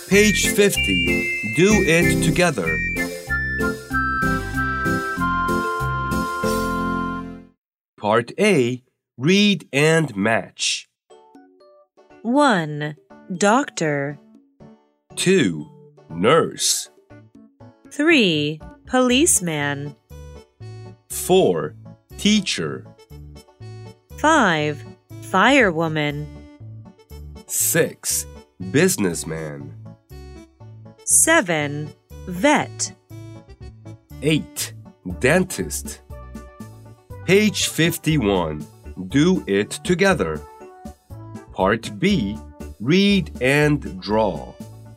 Page 50. Do it together. Part A. Read and match. 1. Doctor. 2. Nurse. 3. Policeman. 4. Teacher. 5. Firewoman. 6. Businessman. 7. Vet. 8. Dentist. Page 51. Do it together. Part B. Read and draw.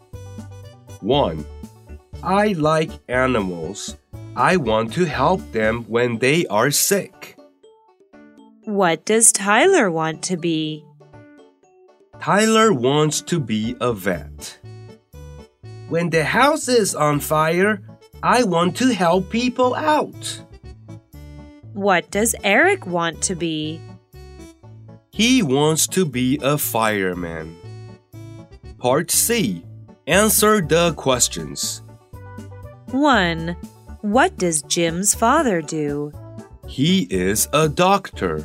1. I like animals. I want to help them when they are sick. What does Tyler want to be? Tyler wants to be a vet. When the house is on fire, I want to help people out. What does Eric want to be? He wants to be a fireman. Part C. Answer the questions. 1. What does Jim's father do? He is a doctor.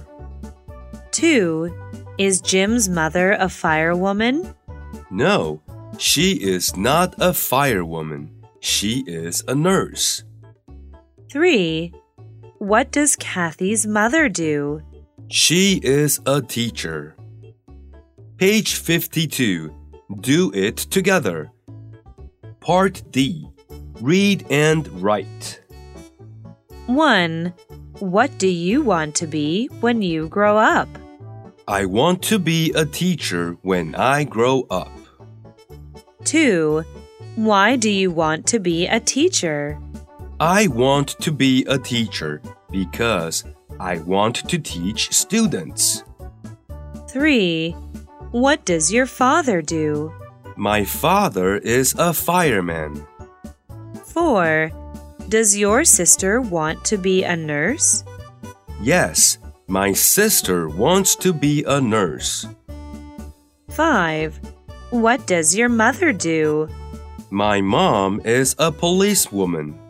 2. Is Jim's mother a firewoman? No, she is not a firewoman. She is a nurse. 3. What does Kathy's mother do? She is a teacher. Page 52. Do it together. Part D. Read and write. 1. What do you want to be when you grow up? I want to be a teacher when I grow up. 2. Why do you want to be a teacher? I want to be a teacher because I want to teach students. 3. What does your father do? My father is a fireman. 4. Does your sister want to be a nurse? Yes, my sister wants to be a nurse. 5. What does your mother do? My mom is a policewoman.